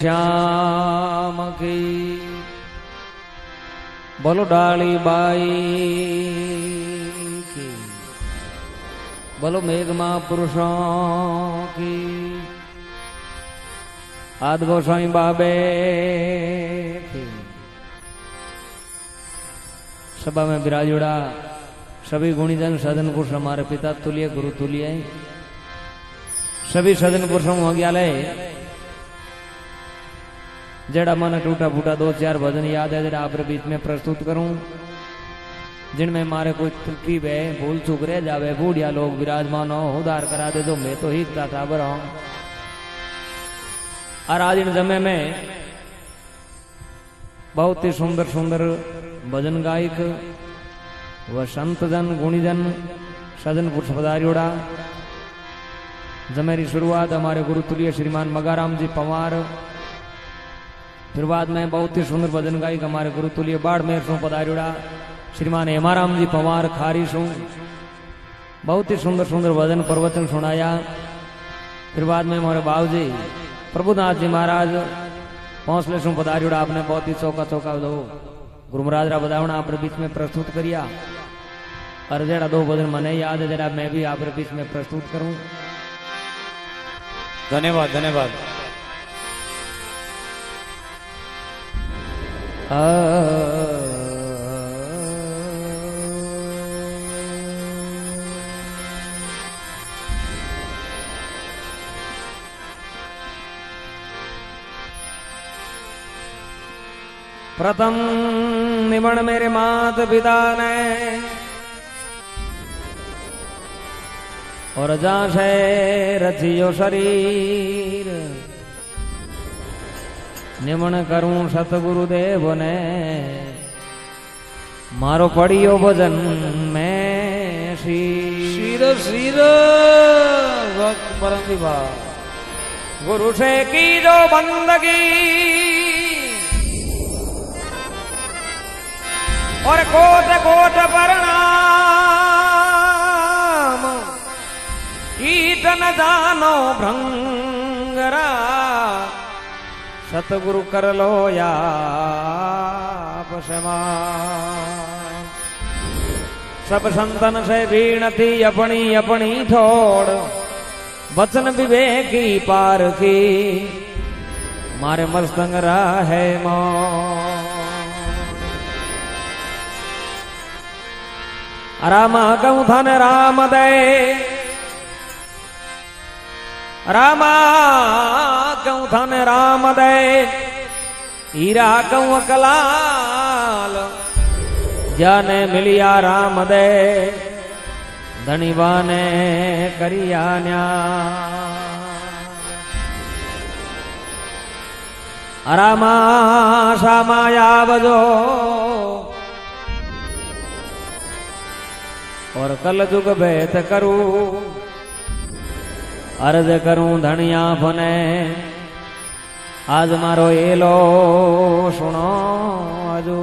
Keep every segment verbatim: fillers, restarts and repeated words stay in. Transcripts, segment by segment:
श्याम की बोलो डाली बाई की बोलो मेघमा पुरुषों की आद गोसाई बाबे की। सभा में विराजुड़ा सभी गुणीजन सदन पुरुष हमारे पिता तुल्य गुरु तुल्य सभी सदन पुरुषों हो गया ले जड़ा मन टूटा फूटा दो चार भजन याद है जरा आप बीच में प्रस्तुत करूं जिनमें मारे कोई त्रुटि है भूल चूक रह जावे बूढ़िया लोग विराजमान हो उधार करा दे तो मैं तो ही टाबर हूं। और आज इन समय में बहुत ही सुंदर सुंदर भजन गायक व संत जन गुणीजन सजन पुरुष पधारियोड़ा जमेरी शुरुआत हमारे गुरु तुल्य श्रीमान मगाराम जी पवार। फिर बाद में बहुत ही सुंदर भजन गायक हमारे गुरु तुल्य बाड़मेर सो पधारियोड़ा श्रीमान हेमाराम जी पवार खारी सो बहुत ही सुंदर सुंदर भजन प्रवचन सुनाया। फिर बाद में हमारे बाबू जी प्रभुनाथ जी महाराज पहुंचले सो पधारियोड़ा आपने बहुत ही चौका चौका दो गुरु महाराज रा बधावना आप बीच में प्रस्तुत करिया। और जरा दो भजन मने याद है जरा मैं भी आप बीच में प्रस्तुत करूं। धन्यवाद धन्यवाद। प्रथम निमण मेरे मात पिता ने और जा से रचियो शरीर निमण करूं सतगुरुदेव ने मारो पड़ियो भजन में शीर शीर वक्त परम विवाह गुरु से की जो बंदगी और कोट कोट प्रणाम कीट न जानो भृंगरा सतगुरु कर लो या सब संतन से भीण थी अपनी अपनी थोड़ वचन विवेकी पार की मारे मस्तंग है मो राम कहूं धन राम दे रामा कहूं धन राम दे हीरा कहूं कलाल जाने मिलिया राम दे धनीवा ने करिया न्या रामा सामाया बजो और कल जुग बेत करूं अर्ज करूं धनिया फने आज मारो एलो सुनो आजो।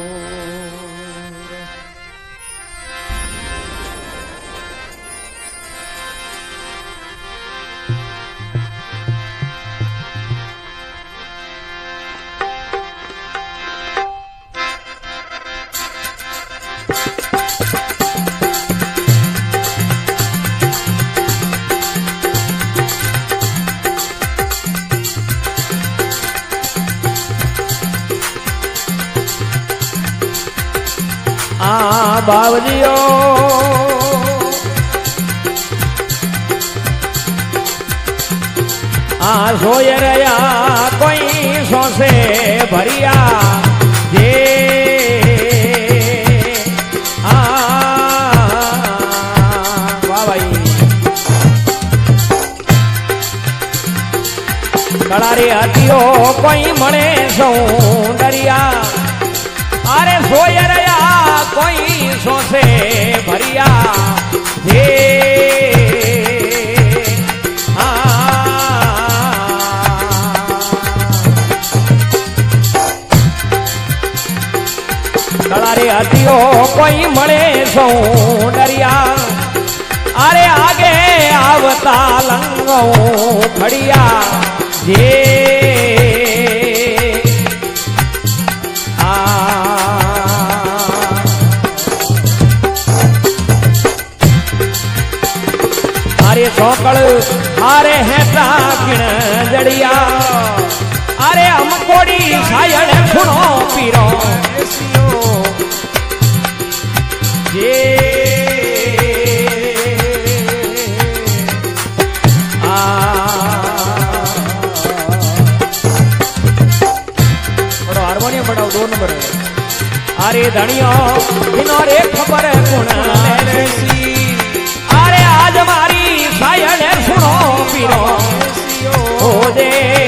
आ बावजियो आ सोय रया कोई सोसे भरिया जे आ भाई कड़ारे हटियो कोई मणे सौंदरिया अरे सोय रया कोई सोसे भरिया जे कड़ारे हटियो कोई मणे सौंदरिया अरे आगे आवता लंगो खड़िया जे कोड़ी सायण सुनो पीरो ये आ बड़ो हारमोनियम बढ़ाओ दो नंबर अरे धनियो बिनो रे खबर गुण अरे आज मारी सायण सुनो पीरो हो दे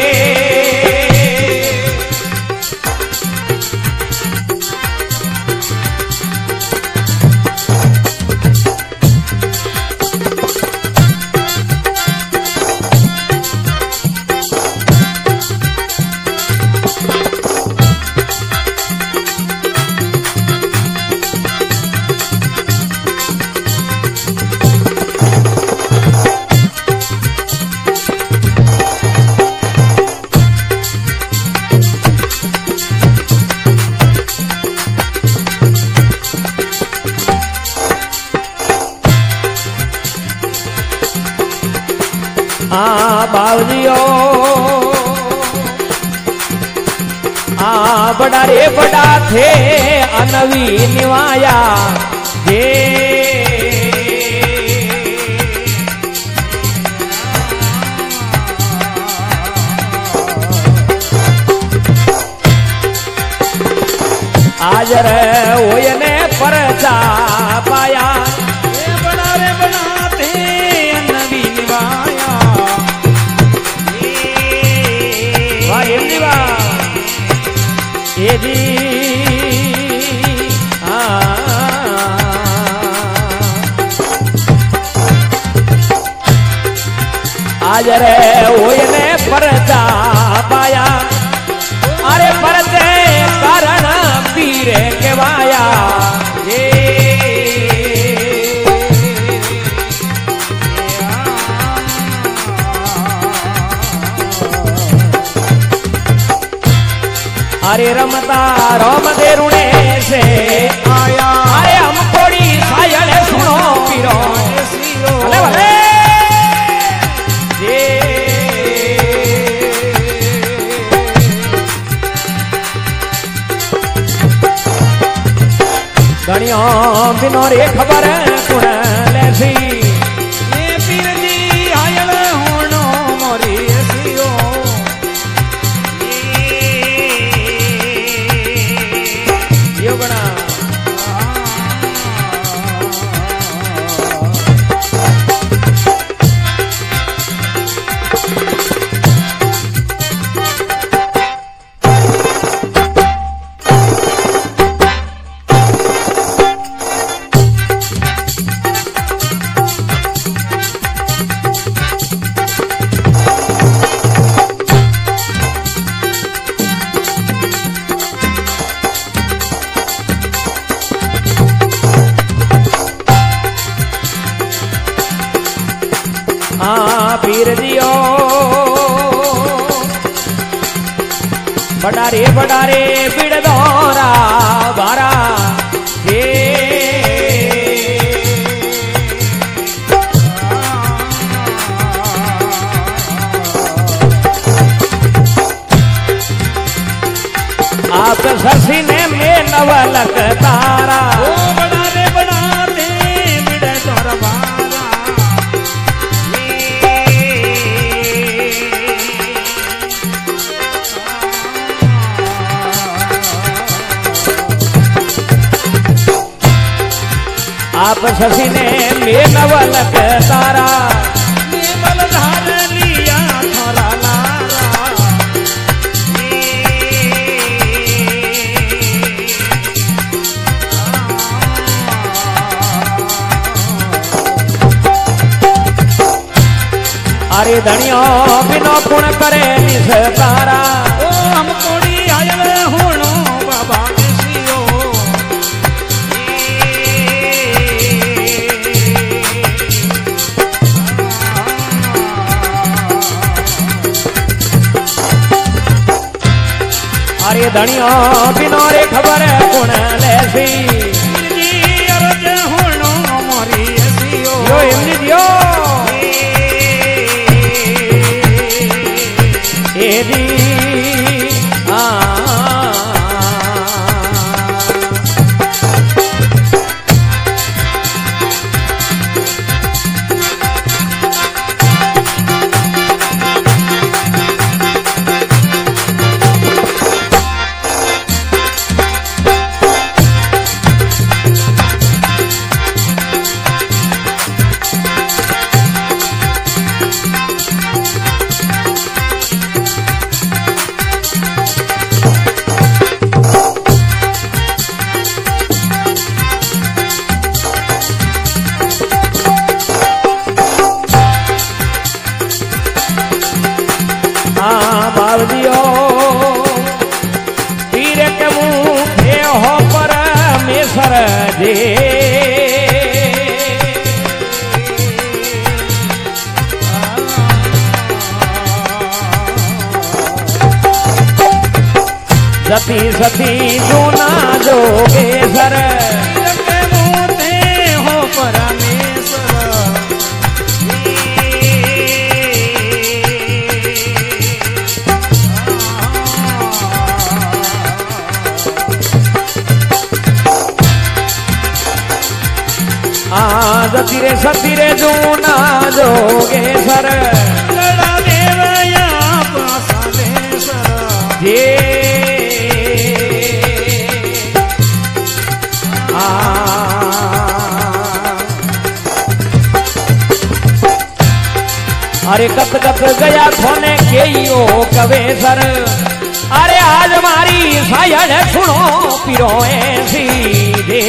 आ बावजियो आ बड़ा रे बड़ा थे अनवी निवाया जे आज रे ओयने परचा पाया बड़ा रे बड़ा थे अनवी निवाया ये जी आ आज रे ओयने परचा पाया अरे परचे कारण पीरे केवाया ये अरे रमता राम देरुणे से आया अरे हम कोड़ी सायण सुनो पीरो भले भले ये गणियों बिनो रे खबर सुन लेसी ये पीर जी आयल होनो मोरी सियो योगना पीर दियो बड़ा रे बड़ा रे बिड़ दौरा बारा ये आप ससीने में नवलक तारा ओ बड़ा रे बड़ा रे बिड़ दौरा बारा आप शशि ने में नवलक तारा निर्मल धार लिया थोड़ा लारा अरे धनियो बिनो पुण करे निस्तारा ओ हम कोड़ी आयल होनो बाबा अरे धनियो बिनो रे खबर गुण लेसी अरज होनो मोरी सियो यो हिंदी दियो ए दी आ सती सती जूना जोगेश्वर हो परमेश्वर आज तीरे सतीरे जूना जोगेश्वर देवया पासालेश्वर जे आ अरे कत कत गया थोने के यो कवेसर अरे आज मारी सायड़ सुनो पिरो ऐसी दे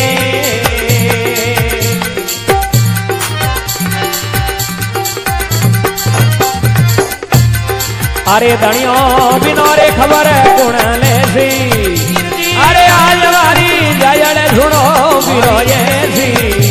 अरे धनियो बिनोरे खबर गुण ले सी अरे आज मारी सायड़ सुनो पिरो ऐसी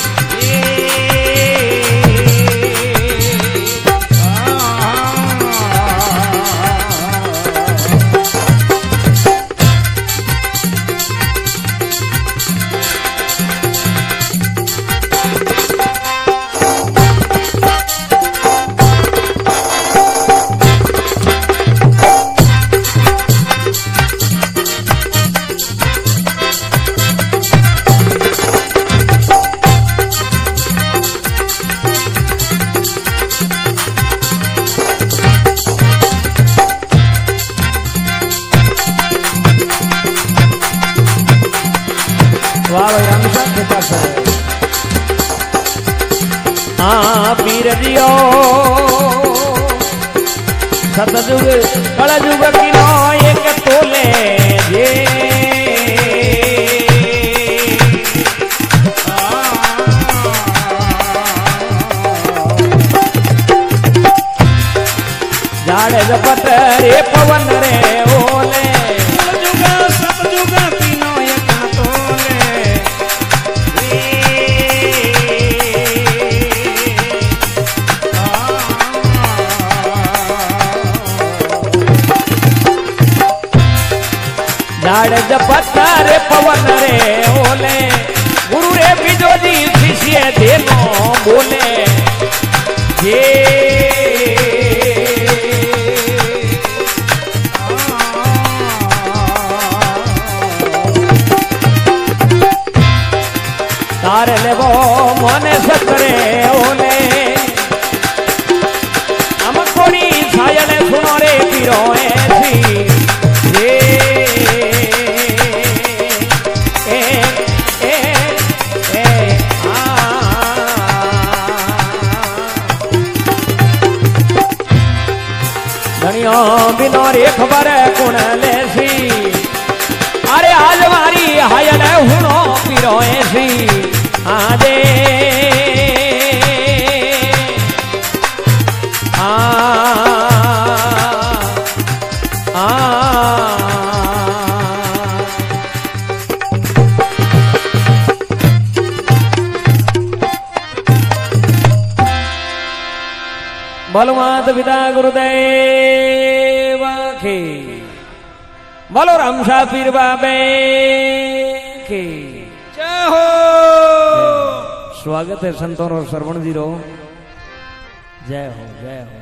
हाँ पीर जियो सतजुग कलजुग किनो एक तोले जे जाड़े जपट रे पवन रे ओले जुग सतजुग तीनों एक तोले झाड़ जपत्तर पवन रे ओले गुरु रे बिजो जी शिष्य देनो बोले ये तार लेवो मोने सकरे ओले हम कोनी छायले सुनो रे पीरो ऐसी ये धनियो बिनोरे खबर कुण लेसी अरे आज मारी हायल हुनो पीरो ऐसी आदे आ आ बोलो मात पिता गुरुदेव के बोलो रामशाह पीर बाबे के जय हो। स्वागत है संतों और श्रवण जी रो जय हो जय हो।